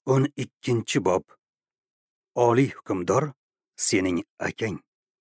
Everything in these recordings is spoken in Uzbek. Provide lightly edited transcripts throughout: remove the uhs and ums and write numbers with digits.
12 bob. Oliy hukmdor sening akang.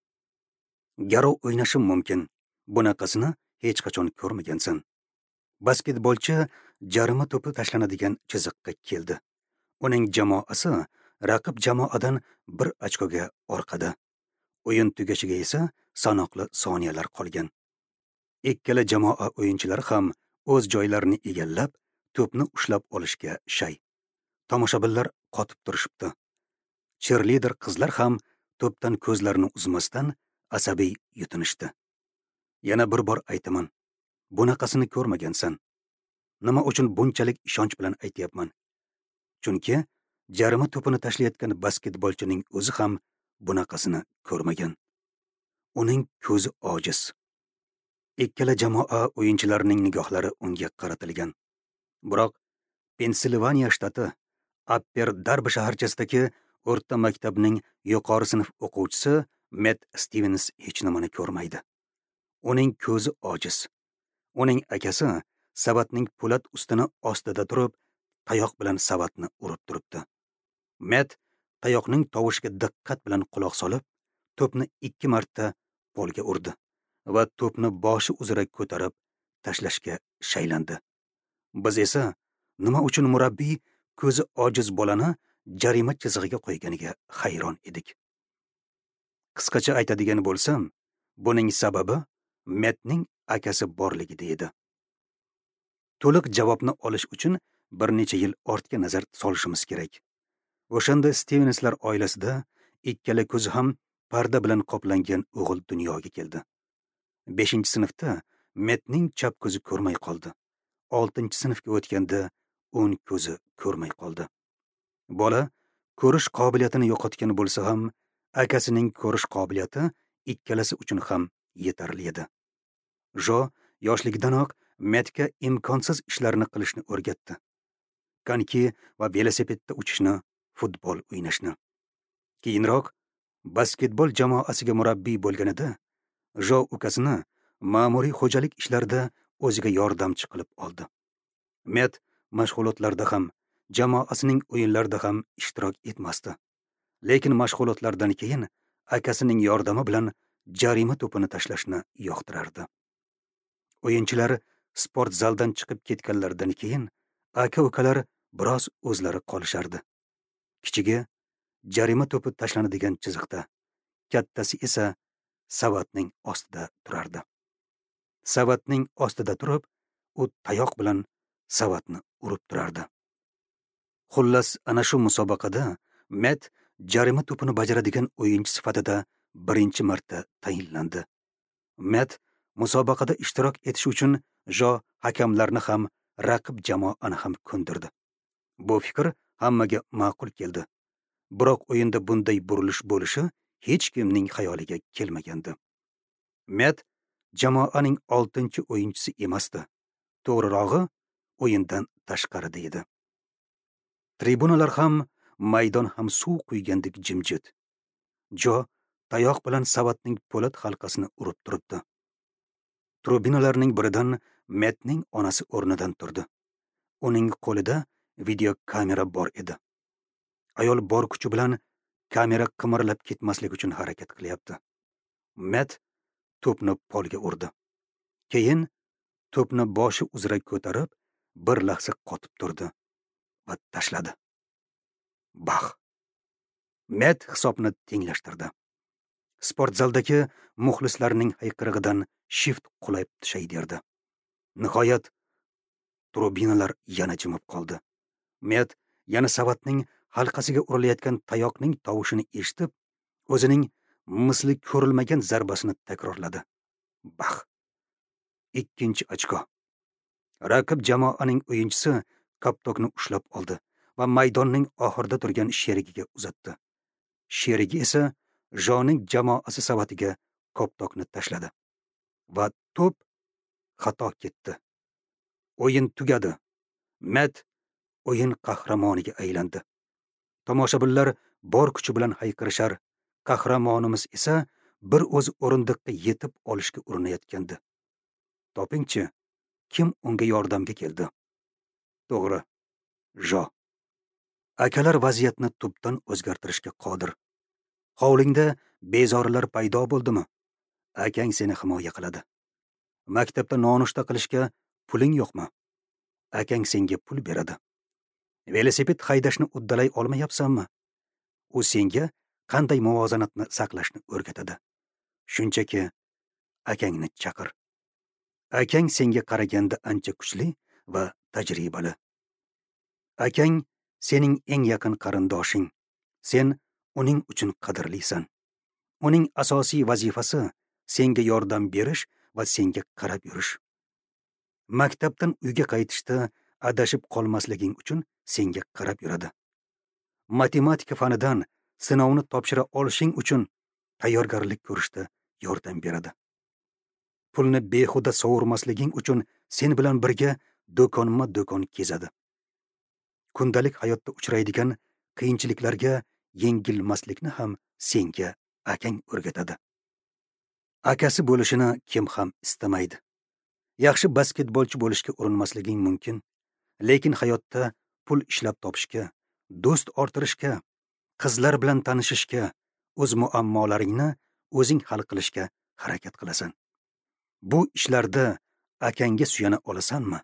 Garov o'ynashim mumkin. Bunaqasini hech qachon ko'rmagansan. Basketbolchi jarima to'pi tashlanadigan chiziqqa keldi. Uning jamoasi raqib jamoadan 1 ochkoga orqada. O'yin tugashiga esa sanoqli soniyalar qolgan. Ikkala jamoa o'yinchilari ham o'z joylarini egallab, to'pni ushlab olishga shay. Tomoshabinlar qotib turishibdi. Cheerleader qizlar ham to'pdan ko'zlarini uzmasdan asabiy yutinishdi. Yana bir bor aytaman. Bunaqasini ko'rmagansan. Nima uchun bunchalik ishonch bilan aytayapman? Chunki jarima to'pini tashlayotgan basketbolchining o'zi ham bunaqasini ko'rmagan. Uning ko'zi ojiz. Ikkala jamoa o'yinchilarining nigohlari unga qaratilgan. Biroq Pensilvaniya shtati Upper Darby shaharchasidagi o'rta maktabning yuqori sinf o'quvchisi Matt Stevens hech nimani ko'rmaydi. Uning ko'zi ojiz. Uning akasi savatning po'lat ustini ostida turib, tayoq bilan savatni urib turibdi. Matt tayoqning tovushiga diqqat bilan quloq solib, to'pni 2 marta polga urdi va to'pni boshi uzra ko'tarib tashlashga shaylandi. Biz esa nima uchun murabbiy ko'zi ojiz bolani jarima chizig'iga qo'yganiga hayron edik. Qisqacha aytadigan bo'lsam, buning sababi Mattning akasi borligida edi. To'liq javobni olish uchun bir necha yil ortga nazar solishimiz kerak. O'shanda Stevenslar oilasida ikkala ko'zi ham parda bilan qoplangan o'g'il dunyoga keldi. 5-sinfda Mattning chap ko'zi ko'rmay qoldi. 6-sinfga o'tganda o'ng ko'zi ko'rmay qoldi. Bola ko'rish qobiliyatini yo'qotgan bo'lsa ham, akasining ko'rish qobiliyati ikkalasi uchun ham yetarli edi. Jo yoshligidanoq Mattga imkonsiz ishlarni qilishni o'rgatdi. Konki va velosipedda uchishni, futbol o'ynashni. Keyinroq basketbol jamoasiga murabbiy bo'lganida, Jo ukasini ma'muriy xo'jalik ishlarida o'ziga yordamchi qilib oldi. Matt mashg'ulotlarda ham, jamoasining o'yinlarida ham ishtirok etmasdi. Lekin mashg'ulotlardan keyin akasining yordami bilan jarima to'pini tashlashni yoqtirardi. O'yinchilar sport zaldan chiqib ketganlaridan keyin aka-ukalar biroz o'zlari qolishardi. Kichigi jarima to'pi tashlanadigan chiziqda, kattasi esa savatning ostida turardi. Savatning ostida turib, u tayoq bilan savatni urib turardi. Xullas, ana shu musobaqada Matt jarima to'pini bajaradigan o'yinchi sifatida birinchi marta tayinlandi. Matt musobaqada ishtirok etish uchun Jo hakamlarni ham, raqib jamoani ham ko'ndirdi. Bu fikr hammaga ma'qul keldi. Biroq o'yinda bunday burilish bo'lishi hech kimning xayoliga kelmagandi. Matt jamoaning 6-o'yinchisi emasdi. To'g'rirog'i, o'yindan tashqarida edi. Tribunalar ham, maydon ham suv quygandek jimjit. Jo tayoq bilan savatning po'lat halqasini urib turibdi. Tribunalarning biridan Mattning onasi o'rnidan turdi. Uning qo'lida video kamera bor edi. Ayol bor kuchi bilan kamera qimirlab ketmaslik uchun harakat qilyapti. Matt to'pni polga urdi. Keyin to'pni boshi uzra ko'tarib, bir lahza qotib turdi va tashladi. Bax! Matt hisobni tenglashtirdi. Sport zaldagi muxlislarning hayqirig'idan shift qulab tushay derdi. Nihoyat tribinalar yana jimib qoldi. Matt yana savatning halqasiga urilayotgan tayoqning tovushini eshitib, o'zining misli ko'rilmagan zarbasini takrorladi. Bax! 2-ochko. Raqib jamoaning o'yinchisi koptokni ushlab oldi va maydonning oxirida turgan sherigiga uzatdi. Sherigi esa Joning jamoasi savatiga koptokni tashladi va to'p xato ketdi. O'yin tugadi. Matt o'yin qahramoniga aylandi. Tomoshabinlar bor kuchi bilan hayqirishar, qahramonimiz esa bir o'z o'rindiqqa yetib olishga urinayotgandi. Topingchi, kim unga yordamga keldi? To'g'ri, Jo. Akalar vaziyatni tubdan o'zgartirishga qodir. Hovlingda bezorilar paydo bo'ldimi? Akang seni himoya qiladi. Maktabda nonushta qilishga puling yo'qmi? Akang senga pul beradi. Velosiped haydashni uddalay olmayapsanmi? U senga qanday muvozanatni saqlashni o'rgatadi. Shunchaki akangni chaqir. Akang senga qaraganda ancha kuchli va tajribali. Akang sening eng yaqin qarindoshing. Sen uning uchun qadrlisan. Uning asosiy vazifasi senga yordam berish va senga qarab yurish. Maktabdan uyga qaytishda adashib qolmasliging uchun senga qarab yuradi. Matematika fanidan sinovni topshira olishing uchun tayyorgarlik ko'rishda yordam beradi. Pulni behuda sovurmasliging uchun sen bilan birga do'konma-do'kon kezadi. Kundalik hayotda uchraydigan qiyinchiliklarga yengilmaslikni ham senga akang o'rgatadi. Akasi bo'lishini kim ham istamaydi. Yaxshi basketbolchi bo'lishga urinmasliging mumkin, lekin hayotda pul ishlab topishga, do'st orttirishga, qizlar bilan tanishishga, o'z muammolaringni o'zing hal qilishga harakat qilasan. Bu ishlarda akangga suyana olasanmi?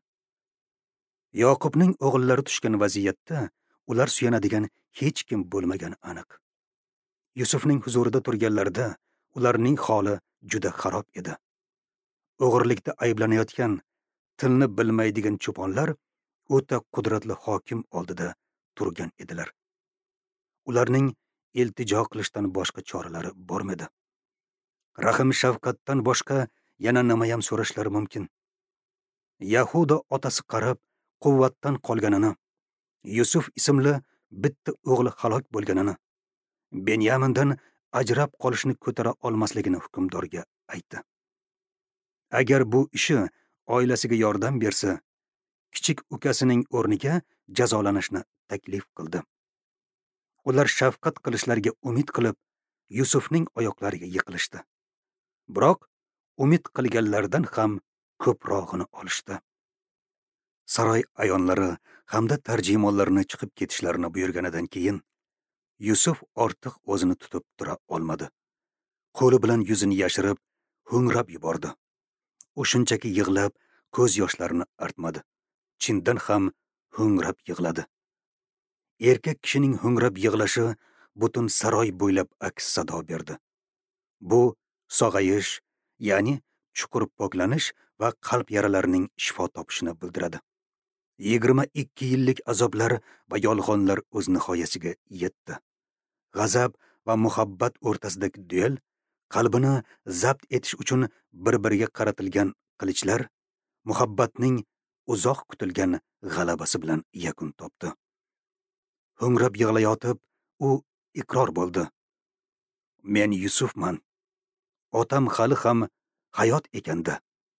Yoqubning o'g'illari tushgan vaziyatda ular suyanadigan hech kim bo'lmagani aniq. Yusufning huzurida turganlarida ularning holi juda xarob edi. O'g'irlikda ayblanayotgan, tilni bilmaydigan cho'ponlar o'ta qudratli hokim oldida turgan edilar. Ularning iltijo qilishdan boshqa choralari bormidi. Rahim shafqatdan boshqa yana nima ham so'rashlari mumkin? Yahuda otasi qarab quvvatdan qolganini, Yusuf ismli bitta o'g'li halok bo'lganini, Benyamindan ajrab qolishni ko'tara olmasligini hukmdorga aytdi. Agar bu ishi oilasiga yordam bersa, kichik ukasining o'rniga jazolanishni taklif qildi. Ular shafqat qilishlariga umid qilib, Yusufning oyoqlariga yiqilishdi. Biroq umid qilganlardan ham ko'prog'ini olishdi. Saroy ayonlari hamda tarjimonlarni chiqib ketishlarini buyurganidan keyin Yusuf ortiq o'zini tutib tura olmadi. Qo'li bilan yuzini yashirib, ho'ngrab yubordi. U shunchaki yig'lab, ko'z yoshlarini artmadi. Chindan ham ho'ngrab yig'ladi. Erkak kishining ho'ngrab yig'lashi butun saroy bo'ylab aks sado berdi. Bu sog'ayish, ya'ni chuqur poklanish va qalb yaralarining shifo topishini bildiradi. 22 yillik azoblar va yolg'onlar o'z nihoyasiga yetdi. G'azab va muhabbat o'rtasidagi duel, qalbini zabt etish uchun bir-biriga qaratilgan qilichlar, muhabbatning uzoq kutilgan g'alabasi bilan yakun topdi. Ho'ngrab yig'layotib, u iqror bo'ldi. Men Yusufman. Otam hali ham hayot ekanda.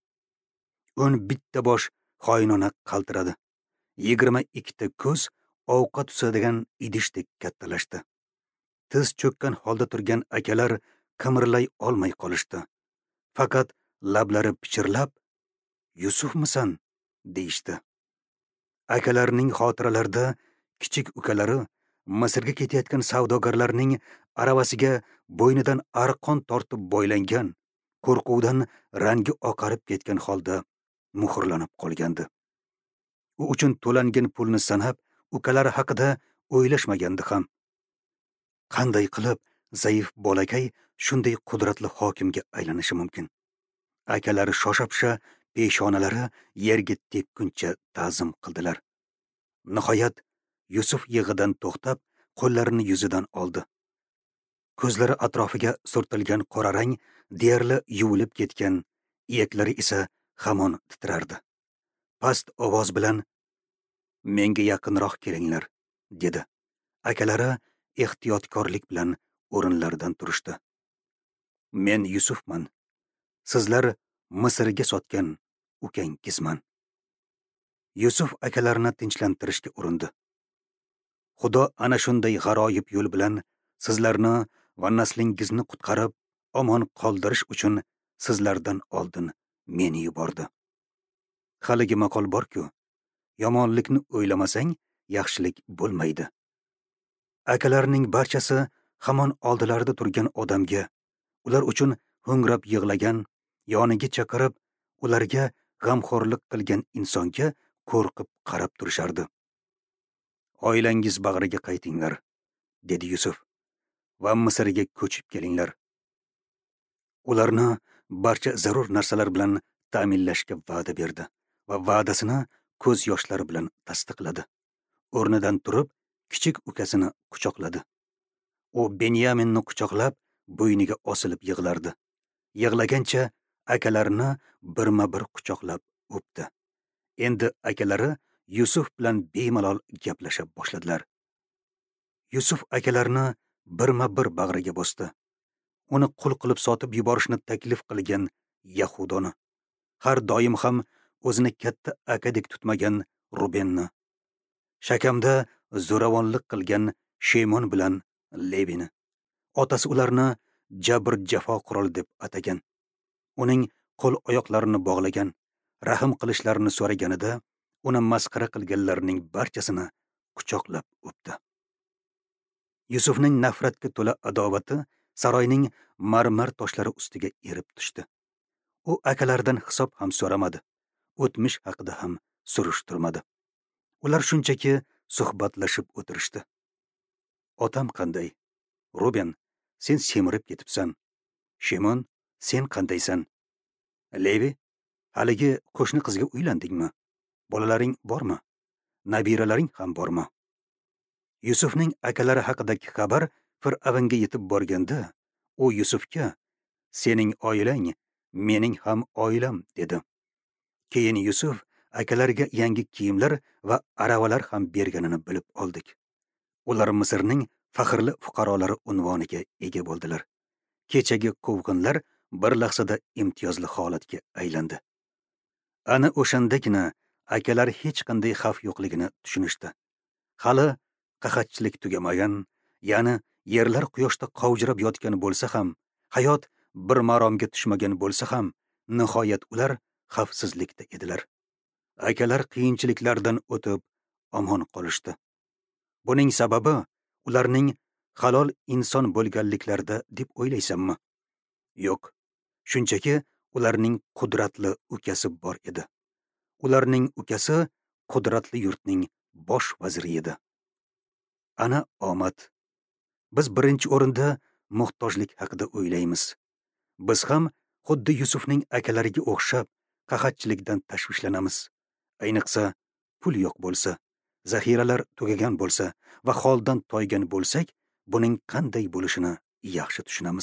11 bosh xoinona qaltiradi. 22 ta ko'z ovqat tutadigan idishdek kattalashdi. Tiz cho'kkan holda turgan akalar qimirlay olmay qolishdi. Faqat lablari pichirlab, "Yusufmisan?" deyishdi. Akalarning xotiralarida kichik ukalari Misrga ketayotgan savdogarlarning aravasiga bo'ynidan arqon tortib bo'ylangan, qo'rquvdan rangi oqarib ketgan holda muhrlanib qolgandi. U uchun to'langan pulni sanab, ukalari haqida o'ylashmagandi ham. Qanday qilib zaif bolakay shunday qudratli hokimga aylanishi mumkin? Akalari shosha-pisha peshonalari yerga tepkuncha ta'zim qildilar. Nihoyat Yusuf yig'idan to'xtab, qo'llarini yuzidan oldi. Ko'zlari atrofiga surtilgan qora rang deyarli yuvilib ketgan, iyaklari esa hamon titrardi. Past ovoz bilan "Menga yaqinroq kelinglar", dedi. Akalari ehtiyotkorlik bilan o'rinlaridan turishdi. "Men Yusufman. Sizlar Misrga sotgan ukangizman." Yusuf akalarini tinchlantirishga urindi. Xudo ana shunday g'aroyib yo'l bilan sizlarni va naslingizni qutqarib, omon qoldirish uchun sizlardan oldin meni yubordi. Haligi maqol bor-ku, yomonlikni o'ylamasang, yaxshilik bo'lmaydi. Akalarining barchasi hamon oldilarida turgan odamga, ular uchun ho'ngrab yig'lagan, yoniga chaqirib, ularga g'amxo'rlik qilgan insonga qo'rqib qarab turishardi. Oilangiz bag'riga qaytinglar, dedi Yusuf, va Misrga ko'chib kelinglar. Ularni barcha zarur narsalar bilan ta'minlashga va'da berdi va va'dasini ko'z yoshlari bilan tasdiqladi. O'rnidan turib, kichik ukasini quchoqladi. U Benyaminni quchoqlab, bo'yniga osilib yig'lardi. Yig'lagancha akalarini birma-bir quchoqlab o'pdi. Endi akalari Yusuf bilan bemalol gaplasha boshladilar. Yusuf akalarini birma-bir bag'riga bosdi. Uni qul qilib sotib yuborishni taklif qilgan Yahudoni, har doim ham o'zini katta akadek tutmagan Rubenni, shakamda zo'ravonlik qilgan Shemon bilan Levini. Otasi ularni jabr jafo qurol deb atagan. Uning qo'l oyoqlarini bog'lagan, rahm qilishlarini so'raganida uni masxara qilganlarning barchasini quchoqlab o'pdi. Yusufning nafratga to'la adovati saroyning marmar toshlari ustiga erib tushdi. U akalaridan hisob ham so'ramadi, o'tmish haqida ham surishtirmadi. Ular shunchaki suhbatlashib o'tirishdi. Otam qanday? Ruben, sen semirib ketibsan. Shimon, sen qandaysan? Levi, haligi qo'shni qizga uylandingmi? Bolalaring bormi? Nabiralaring ham bormi? Yusufning akalari haqidagi xabar Fir'avnga yetib borganda, u Yusufga, sening oilang mening ham oilam, dedi. Keyin Yusuf akalariga yangi kiyimlar va aravalar ham berganini bilib oldik. Ular Misrning faxrli fuqarolari unvoniga ega bo'ldilar. Kechagi quvg'inlar bir lahzada imtiyozli holatga aylandi. Ana o'shandagina akalar hech qanday xavf yo'qligini tushunishdi. Hali qahatchilik tugamagan, ya'ni yerlar quyoshda qovjirab yotgan bo'lsa ham, hayot bir maromga tushmagan bo'lsa ham, nihoyat ular xavfsizlikda edilar. Akalar qiyinchiliklardan o'tib omon qolishdi. Buning sababi ularning halol inson bo'lganliklarida deb o'ylaysanmi? Yo'q, shunchaki ularning qudratli ukasi bor edi. Ularning ukasi qudratli yurtning bosh vaziri edi. Ana omad. Biz birinchi o'rinda muhtojlik haqida o'ylaymiz. Biz ham xuddi Yusufning akalariga o'xshab qahatchilikdan tashvishlanamiz. Ayniqsa pul yo'q bo'lsa, zaxiralar tugagan bo'lsa va holdan toygan bo'lsak, buning qanday bo'lishini yaxshi tushunamiz.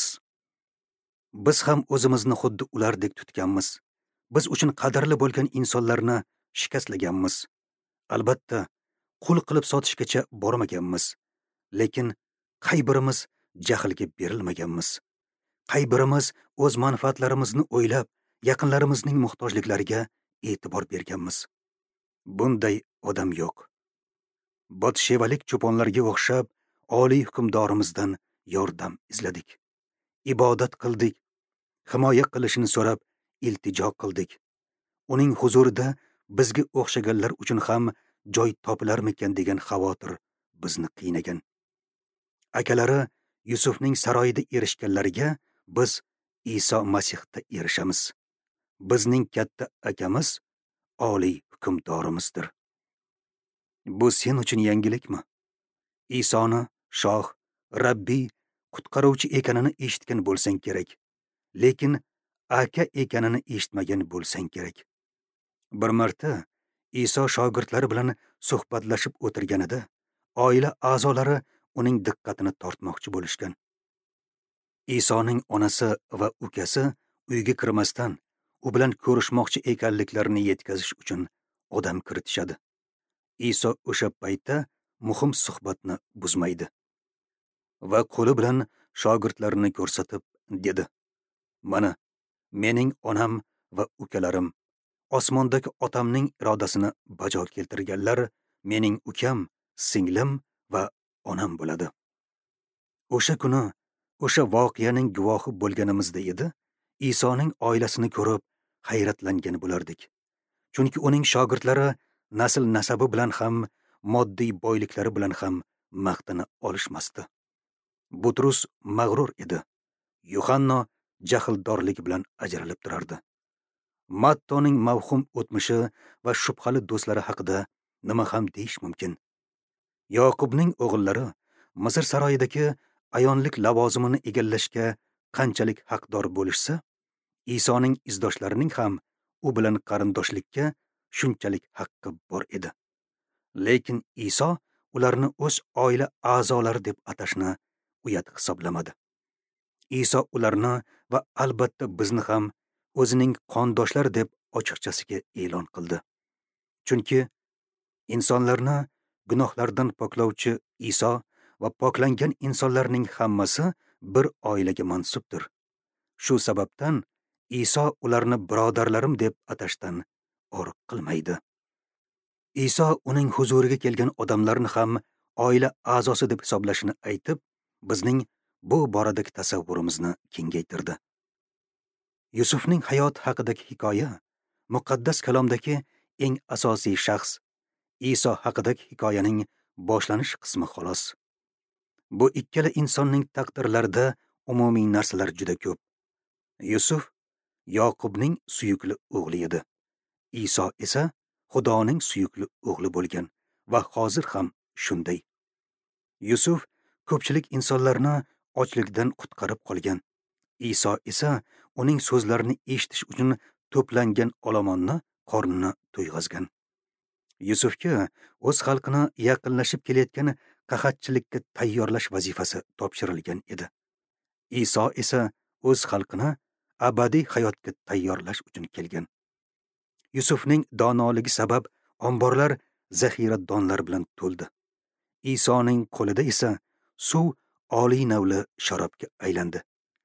Biz ham o'zimizni xuddi ulardek tutganmiz. Biz uchun qadrli bo'lgan insonlarni shikastlaganmiz. Albatta, qul qilib sotishgacha bormaganmiz. Lekin qay birimiz jahlga berilmaganmiz. Qay birimiz o'z manfaatlarimizni o'ylab, yaqinlarimizning muhtojliklariga e'tibor berganmiz. Bunday odam yo'q. Botshevalik cho'ponlarga o'xshab oliy hukmdorimizdan yordam izladik. Ibodat qildik. Himoya qilishini so'rab iltijo qildik. Uning huzurida bizga o'xshaganlar uchun ham joy topilarmikan degan xavotir bizni qiynagan. Akalari Yusufning saroyida erishganlariga biz Iso Masihda erishamiz. Bizning katta akamiz oliy hukmdorimizdir. Bu sen uchun yangilikmi? Isoni shoh, Rabbiy, qutqaruvchi ekanini eshitgan bo'lsang kerak. Lekin aka ekanini eshitmagan bo'lsang kerak. Bir marta Iso shogirdlari bilan suhbatlashib o'tirganida, oila a'zolari uning diqqatini tortmoqchi bo'lishgan. Isoning onasi va ukasi uyga kirmasdan u bilan ko'rishmoqchi ekanliklarini yetkazish uchun odam kiritishadi. Iso o'sha paytda muhim suhbatni buzmaydi va qo'li bilan shogirdlarini ko'rsatib dedi: "Mana, mening onam va ukalarim, osmondagi otamning irodasini bajo keltirganlar mening ukam, singlim va onam bo'ladi." O'sha kuni, o'sha voqeaning guvohi bo'lganimizda edi, Isoning oilasini ko'rib hayratlangan bo'lardik. Chunki uning shogirdlari nasl nasabi bilan ham, moddiy boyliklari bilan ham maqtini olishmasdi. Butrus mag'rur edi. Yuhanna jahldorligi bilan ajralib turardi. Mattoning mavhum o'tmishi va shubhali do'stlari haqida nima ham deyish mumkin? Yoqubning o'g'illari Misr saroyidagi ayonlik lavozimini egallashga qanchalik haqdor bo'lishsa, Isoning izdoshlarining ham u bilan qarindoshlikka shunchalik haqqi bor edi. Lekin Iso ularni o'z oila a'zolari deb atashni uyat hisoblamadi. Iso ularni va albatta bizni ham o'zining qondoshlar deb ochiqchasiga e'lon qildi. Chunki insonlarni gunohlardan poklovchi Iso va poklangan insonlarning hammasi bir oilaga mansubdir. Shu sababdan Iso ularni birodarlarim deb atashdan or qilmaydi. Iso uning huzuriga kelgan odamlarni ham oila a'zosi deb hisoblashini aytib, bizning bu boradagi tasavvurimizni kengaytirdi. Yusufning hayoti haqidagi hikoya muqaddas kalomdagi eng asosiy shaxs Iso haqidagi hikoyaning boshlanish qismi xolos. Bu ikkala insonning taqdirlarida umumiy narsalar juda ko'p. Yusuf Yoqubning suyukli o'g'li edi. Iso esa Xudoning suyukli o'g'li bo'lgan va hozir ham shunday. Yusuf ko'pchilik insonlarni ochlikdan qutqarib qolgan. Iso esa uning so'zlarini eshitish uchun to'plangan olomonni qornini to'yg'azgan. Yusufga o'z xalqini yaqinlashib kelayotgan qahatchilikka tayyorlash vazifasi topshirilgan edi. Iso esa o'z xalqini abadiy hayotga tayyorlash uchun kelgan. Yusufning donoligi sabab omborlar zaxira donlar bilan to'ldi. Isoning qo'lida esa suv oliy navli sharobga aylandi.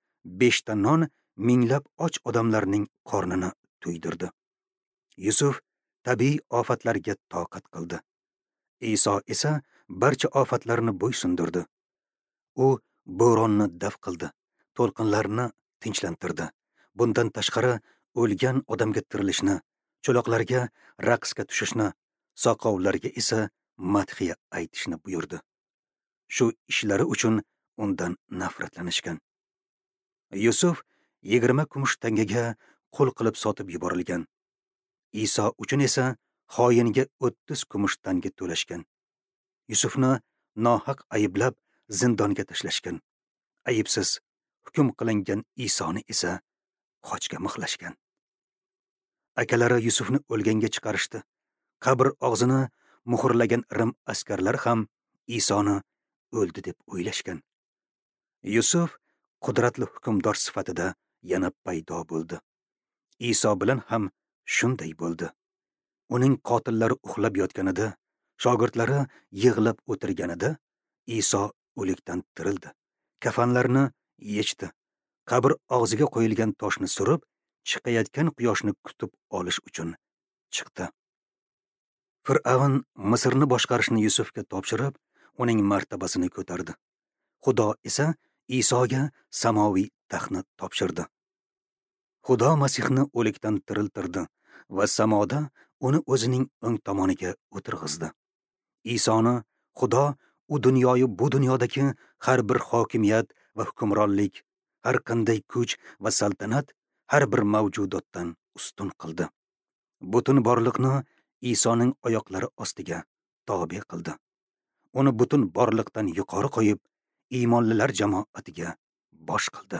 5 ta non minglab och odamlarning qornini to'ydirdi. Yusuf tabiiy ofatlarga toqat qildi. Iso esa barcha ofatlarni bo'ysundirdi. U bo'ronni daf qildi, to'lqinlarni tinchlantirdi. Bundan tashqari o'lgan odamga tirilishni, cho'loqlarga raqsga tushishni, soqovlarga esa madhiya aytishni buyurdi. Shu ishlari uchun undan nafratlanishgan. Yusuf 20 kumush tangaga qul qilib sotib yuborilgan. Iso uchun esa xoinga 30 kumush tanga to'lashgan. Yusufni nohaq ayblab zindonga tashlashgan. Ayibsiz hukm qilingan Isoni esa qochga mixlashgan. Akalari Yusufni o'lganga chiqarishdi. Qabr og'zini muhrlagan Rim askarlari ham Isoni o'ldi deb o'ylashgan. Yusuf qudratli hukmdor sifatida yana paydo bo'ldi. Iso bilan ham shunday bo'ldi. Uning qotillari uxlab yotganida, shogirdlari yig'lab o'tirganida Iso o'likdan tirildi. Kafanlarni yechdi. Qabr og'ziga qo'yilgan toshni surib, chiqayotgan quyoshni kutib olish uchun chiqdi. Fir'avn Misrni boshqarishni Yusufga topshirib, uning martabasini ko'tardi. Xudo esa Isoga samoviy taxtni topshirdi. Xudo Masihni o'likdan tiriltirdi va samoda uni o'zining o'ng tomoniga o'tirg'izdi. Isoni Xudo u dunyoyu bu dunyodagi har bir hokimiyat va hukmronlik, har qanday kuch va saltanat, har bir mavjudotdan ustun qildi. Butun borliqni Isoning oyoqlari ostiga tobe qildi. Uni butun borliqdan yuqori qo'yib, iymonlilar jamoatiga bosh qildi.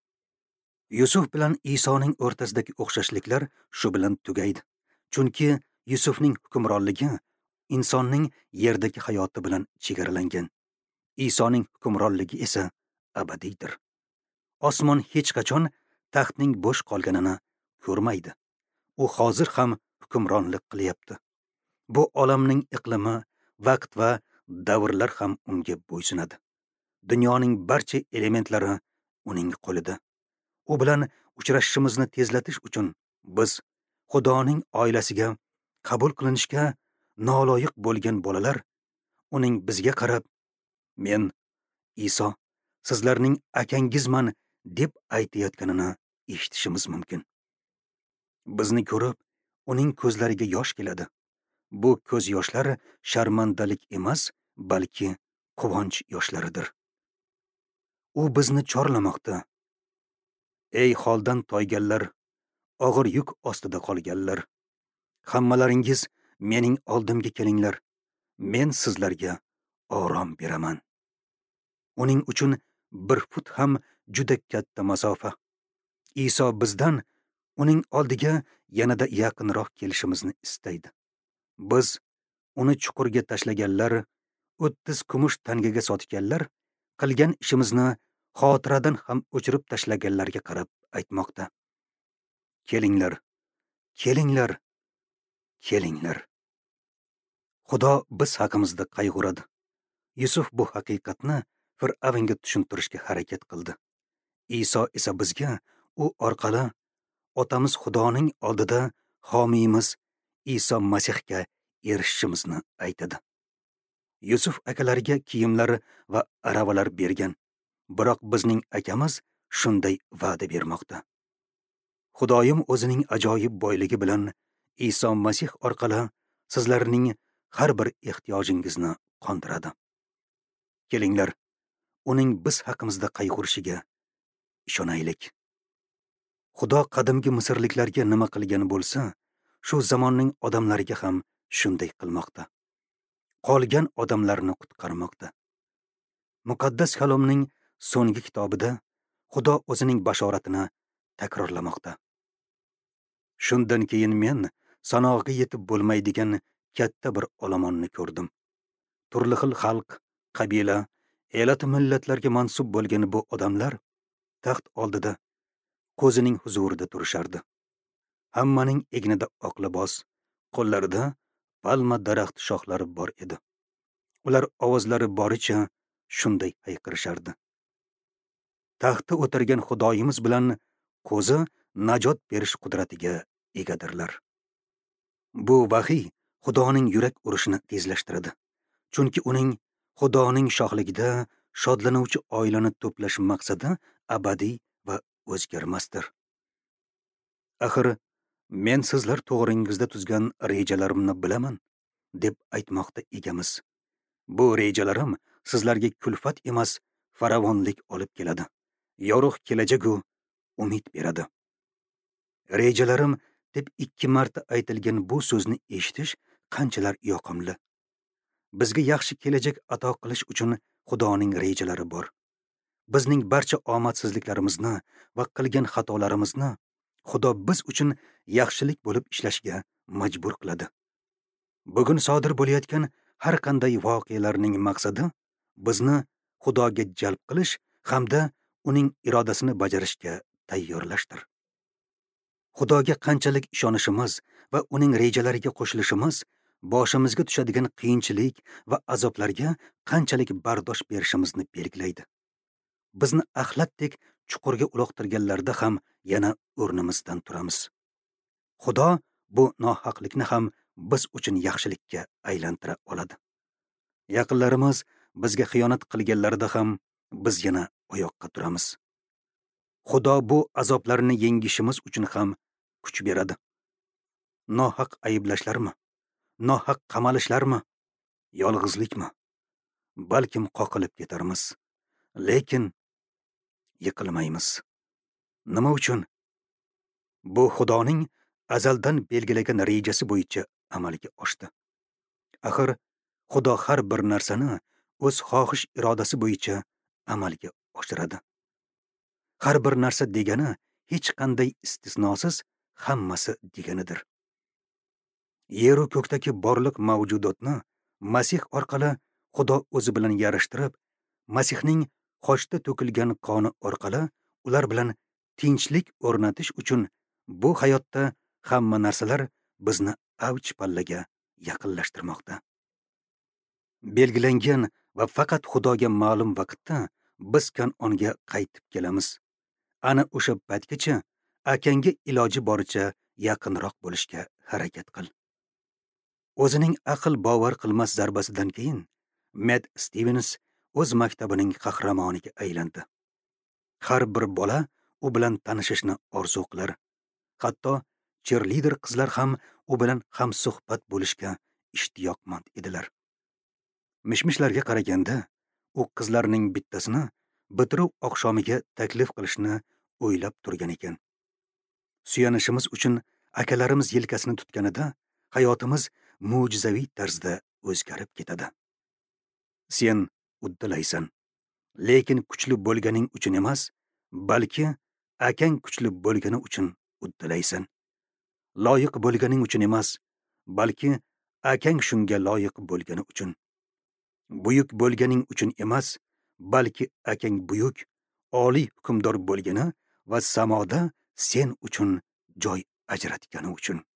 Yusuf bilan Isoning o'rtasidagi o'xshashliklar shu bilan tugaydi. Chunki Yusufning hukmronligi insonning yerdagi hayoti bilan chegaralangan. Isoning hukmronligi esa abadiydir. Osmon hech qachon taxtning bo'sh qolganini ko'rmaydi. U hozir ham hukmronlik qilyapti. Bu olamning iqlimi, vaqt va davrlar ham unga bo'ysunadi. Dunyoning barcha elementlari uning qo'lida. U bilan uchrashishimizni tezlatish uchun biz Xudoning oilasiga qabul qilinishga noloyiq bo'lgan bolalar uning bizga qarab, "Men Iso, sizlarning akangizman" deb aytayotganini eshitishimiz mumkin. Bizni ko'rib, uning ko'zlariga yosh keladi. Bu ko'z yoshlar sharmandalik emas, balki quvonch yoshlaridir. U bizni chorlamoqda. Ey holdan toyganlar, og'ir yuk ostida qolganlar, hammalaringiz mening oldimga kelinglar, men sizlarga orom beraman. Uning uchun 1 fut ham juda katta masofa. Iso bizdan uning oldiga yanada yaqinroq kelishimizni istaydi. Biz uni chuqurga tashlaganlar, 30 kumush tangaga sotganlar, qilgan ishimizni xotiradan ham o'chirib tashlaganlarga qarab aytmoqda. Kelinglar, kelinglar, kelinglar. Xudo biz haqimizda qayg'uradi. Yusuf bu haqiqatni Fir'avnga tushuntirishga harakat qildi. Iso esa bizga u orqali otamiz Xudoning oldida homiyimiz Iso Masihga erishishimizni aytadi. Yusuf akalariga kiyimlar va aravalar bergan, biroq bizning akamiz shunday va'da bermoqda. Xudoyim o'zining ajoyib boyligi bilan Iso Masih orqali sizlarning har bir ehtiyojingizni qondiradi. Kelinglar, uning biz haqimizda qayg'urishiga ishonaylik. Xudo qadimgi misrliklarga nima qilgan bo'lsa, shu zamonning odamlariga ham shunday qilmoqda. Qolgan odamlarni qutqarmoqda. Muqaddas kalomning so'nggi kitobida Xudo o'zining bashoratini takrorlamoqda. Shundan keyin men sanoqqa yetib bo'lmaydigan katta bir olomonni ko'rdim. Turli xil xalq, qabila, elat millatlarga mansub bo'lgan bu odamlar taxt oldida ko'zining huzurida turishardi. Hammaning egnida oq libos, qo'llarida palma daraxt shoxlari bor edi. Ular ovozlari boricha shunday hayqirishardi. Taxtda o'tirgan Xudoyimiz bilan ko'zi najot berish qudratiga egadirlar. Bu vahiy Xudoning yurak urishini tezlashtiradi. Chunki uning Xudoning shohligida shodlanuvchi oilani to'plash maqsadi abadiy va o'zgarmasdir. Axir men sizlar to'g'ringizda tuzgan rejalarimni bilaman, deb aytmoqda egamiz. Bu rejalarim sizlarga kulfat emas, farovonlik olib keladi. Yorug' kelajagu umid beradi. Rejalarim deb 2 marta aytilgan bu so'zni eshitish qanchalar yoqimli. Bizga yaxshi kelajak ato qilish uchun Xudoning rejalari bor. Bizning barcha omadsizliklarimizni va qilgan xatolarimizni Xudo biz uchun yaxshilik bo'lib ishlashga majbur qiladi. Bugun sodir bo'layotgan har qanday voqealarning maqsadi bizni Xudoga jalb qilish hamda uning irodasini bajarishga tayyorlashdir. Xudoga qanchalik ishonishimiz va uning rejalariga qo'shilishimiz boshimizga tushadigan qiyinchilik va azoblarga qanchalik bardosh berishimizni belgilaydi. Bizni axlatdek chuqurga uloqtirganlarda ham yana o'rnimizdan turamiz. Xudo bu nohaqlikni ham biz uchun yaxshilikka aylantira oladi. Yaqinlarimiz bizga xiyonat qilganlarida ham biz yana oyoqqa turamiz. Xudo bu azoblarni yengishimiz uchun ham kuch beradi. Nohaq ayblashlarmi? Nohaq qamalishlarmi? Yolg'izlikmi? Balkim qoqilib ketarmiz. Lekin yiqilmaymiz. Nima uchun? Bu Xudoning azaldan belgilagan rejasi bo'yicha amalga oshdi. Axir Xudo har bir narsani o'z xohish irodasi bo'yicha amalga oshiradi. Har bir narsa degani hech qanday istisnosiz hammasi deganidir. Yer va ko'kdagi borliq mavjudotni Masih orqali Xudo o'zi bilan yarashtirib, Masihning qochda to'kilgan qoni orqali ular bilan tinchlik o'rnatish uchun bu hayotda hamma narsalar bizni avj pallaga yaqinlashtirmoqda. Belgilangan va faqat Xudoga ma'lum vaqtda biz Kanonga qaytib kelamiz. Ana o'sha paytgacha akangga iloji boricha yaqinroq bo'lishga harakat qil. O'zining aql bovar qilmas zarbasidan keyin Matt Stevens o'z maktabining qahramoniga aylandi. Har bir bola u bilan tanishishni orzu qilar. Hatto cheerleader qizlar ham u bilan hamsuhbat bo'lishga ishtiyoqmand edilar. Mishmishlarga qaraganda u qizlarning bittasini bitiruv oqshomiga taklif qilishni o'ylab turgan ekan. Suyanishimiz uchun akalarimiz yelkasini tutganida hayotimiz mo'jizaviy tarzda o'zgarib ketadi. Sen uddalaysan, lekin kuchli bo'lganing uchun emas, balki akang kuchli bo'lgani uchun uddalaysan. Loyiq bo'lganing uchun emas, balki akang shunga loyiq bo'lgani uchun. Buyuk bo'lganing uchun emas, balki akang buyuk, oliy hukmdor bo'lgani va samoda sen uchun joy ajratgani uchun.